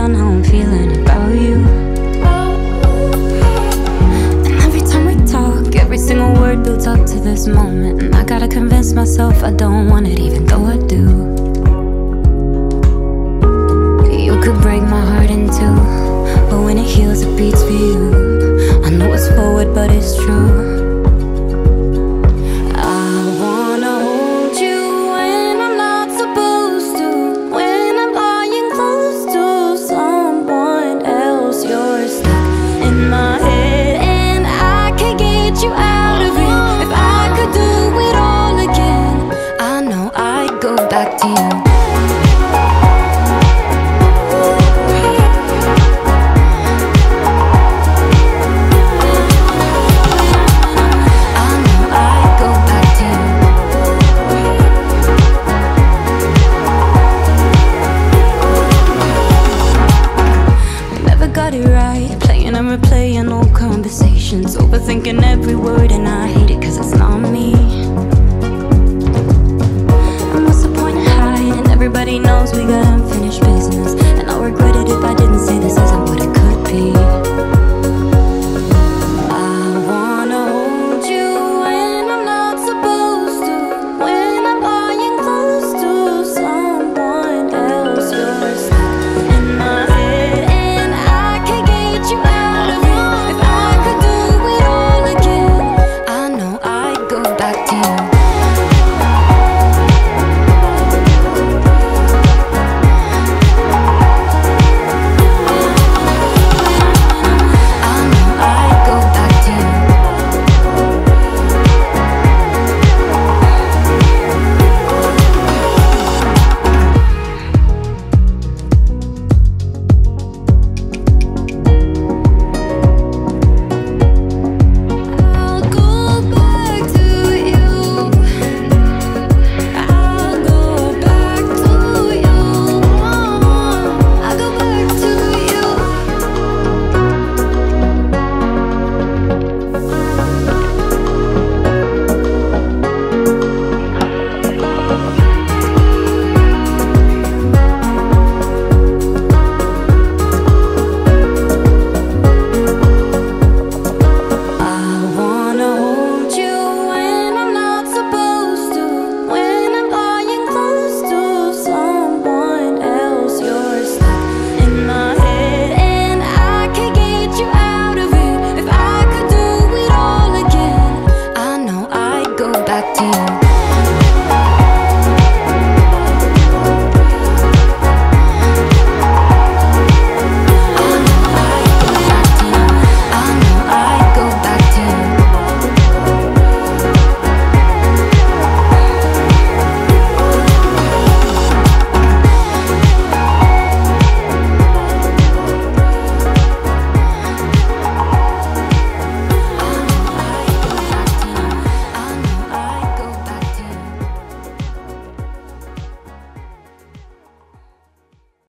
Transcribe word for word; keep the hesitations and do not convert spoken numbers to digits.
down how I'm feeling about you. And every time we talk, every single word builds up to this moment, and I gotta convince myself I don't want it, even though I do. You could break my heart in two, but when it heals it beats for you. I know it's forward but it's true. Back to you. Replaying old conversations, overthinking every word and